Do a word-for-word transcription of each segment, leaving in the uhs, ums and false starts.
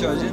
еще один?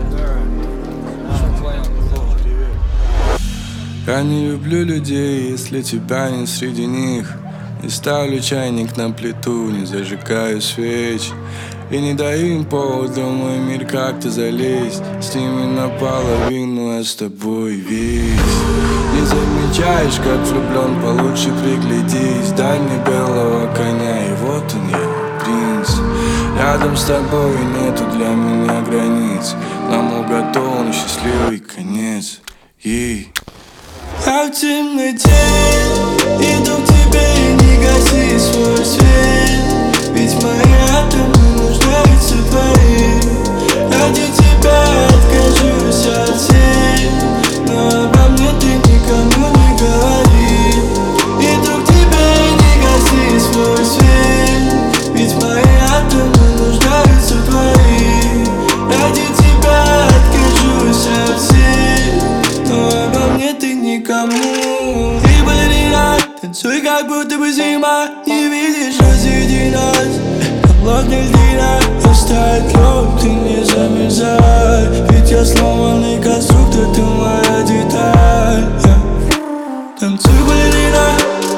Я не люблю людей, если тебя нет среди них. Не ставлю чайник на плиту, не зажигаю свеч. И не даю им повода в мой мир как-то залезть. С ними наполовину, а с тобой весь. Не замечаешь, как влюблен, получше приглядись. Дай мне белого коня, и вот он я, принц. Рядом с тобой нету для меня границ. Нам уготован счастливый конец. И я в темноте иду к тебе и не гаси свой свет. Ведь моя тема нуждается в твоей. Ради тебя откажусь от всех, но обо мне ты никому не говори. Иду к тебе и не гаси свой свет. Ведь моя тема нуждается в твоей. Ради тебя откажусь от всех, но обо мне ты никому. И балерина, танцуй, как будто бы зима. Не видишь, разъеди нас. Холодная льдина, оставь лед, ты не замерзай. Ведь я сломанный конструктор, ты моя деталь. yeah. Танцуй, балерина,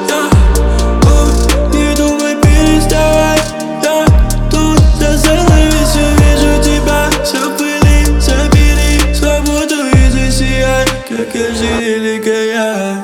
yeah. Не думай переставай, yeah. Тут за занавесью вижу тебя. Все в пыли, забери свободу и засияй, как я же великая.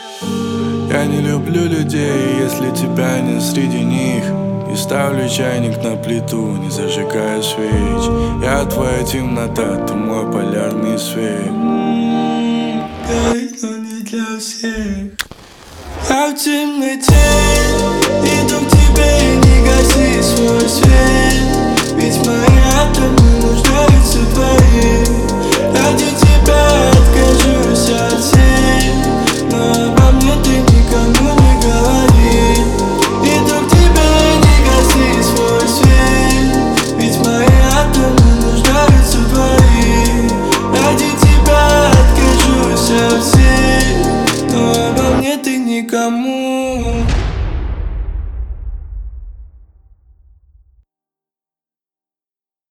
Я не люблю людей, если тебя нет среди них. И ставлю чайник на плиту, не зажигаю свеч. Я твоя темнота, ты мой полярный свет. Горит, но не для всех. Я в темноте иду к тебе и не гаси свой свет. Ведь моя тема нуждается в твоей. Ради тебя откажусь от всех, но обо мне ты никому не говори. Иду к тебе и не гаси свой свет. Ведь моя тема нуждается в твоей. Ради тебя откажусь от всех, но обо мне ты никому.